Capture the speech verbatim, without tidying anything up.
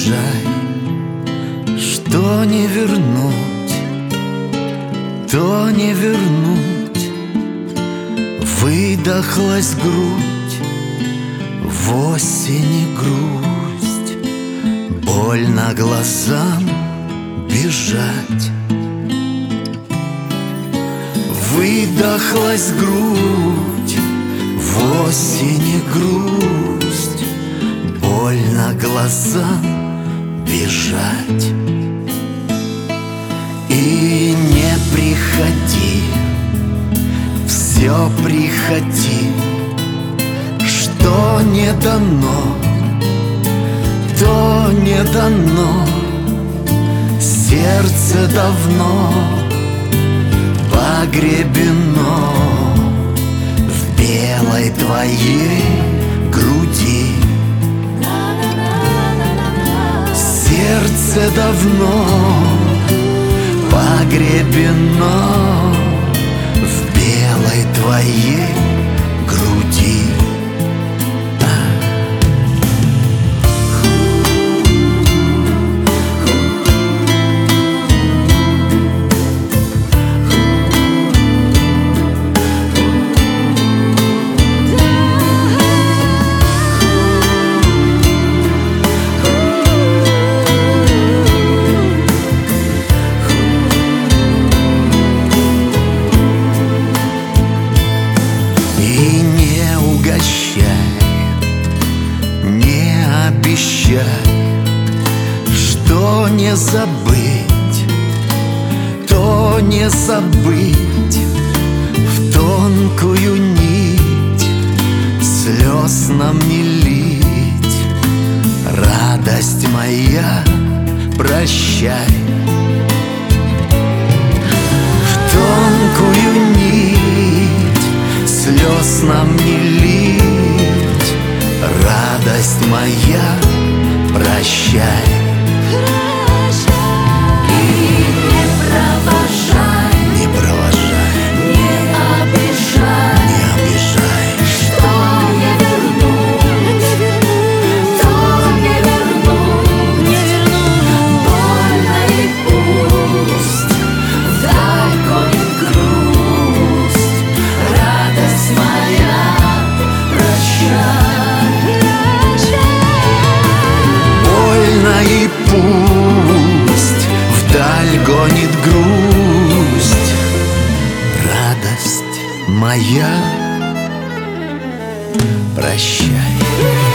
бежай, что не вернуть, то не вернуть. Выдохлась грудь, в осени грусть, больно глазам бежать. Выдохлась грудь, в осени грусть, больно глазам бежать. И не приходи, все приходи, что не дано, то не дано. Сердце давно погребено в белой твоей груди. Сердце давно погребено в белой твоей груди. Не обещай, что не забыть, то не забыть. В тонкую нить слез нам не лить. Радость моя, прощай. В тонкую нить слез нам не лить. Радость моя, прощай. И не провожай, не провожай, не обижай, не обижай. что не вернуть, то не вернуть, не вернуть. Больно и пусть вдаль гонит грусть. Радость моя, прощай. И пусть вдаль гонит грусть. Радость моя, прощай.